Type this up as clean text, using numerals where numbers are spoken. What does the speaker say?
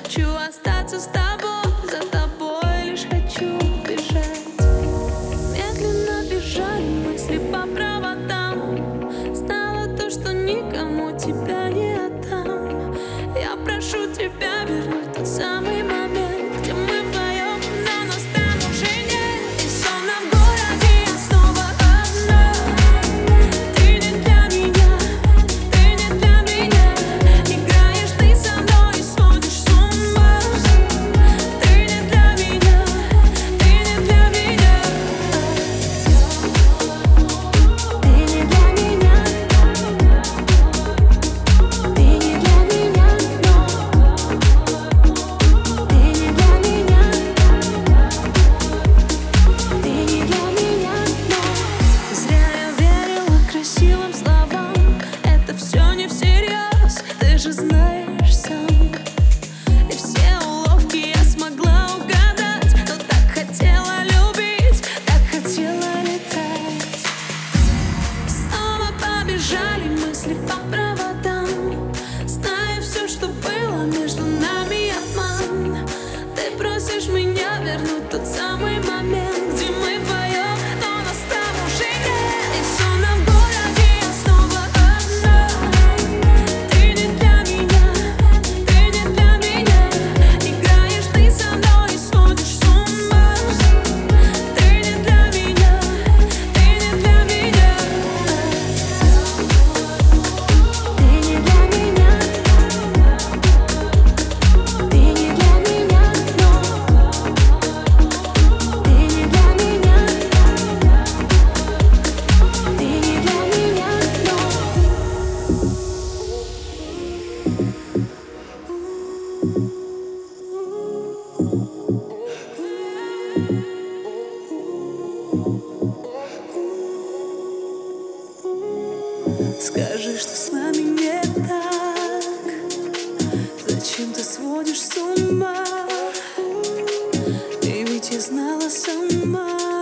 Хочу остаться с тобой, за тобой лишь хочу бежать. Медленно бежали мысли по проводам. Знала то, что никому тебя не отдам. Я прошу тебя вернуть тот самый момент, где мы вдвоем, но нас там уже нет. И в сонном городе я снова одна. Ты не для меня, ты не для меня. Играешь ты со мной и сводишь с ума. Ты не для меня, ты не для меня. Ты не для меня, ты не для меня, ты не для меня, ты не для меня, зря я верила красивым словам. Это все не всерьез, ты же знаешь сам. И все уловки я смогла угадать, но так хотела любить, так хотела летать. Снова побежали мысли по проводам. Знаю все, что было между нами обман. Ты просишь меня вернуть тот самый момент, где мы вдвоем, но нас там уже нет. И в сонном городе я снова одна. Ты не для меня, ты не для меня. Играешь ты со мной и сводишь с ума. Ты не для меня, ты не для меня. Ты не для меня, ты не для меня, ты не для меня, ты не для меня, Скажи, что с нами не так. Зачем ты сводишь с ума? И ведь я знала сама.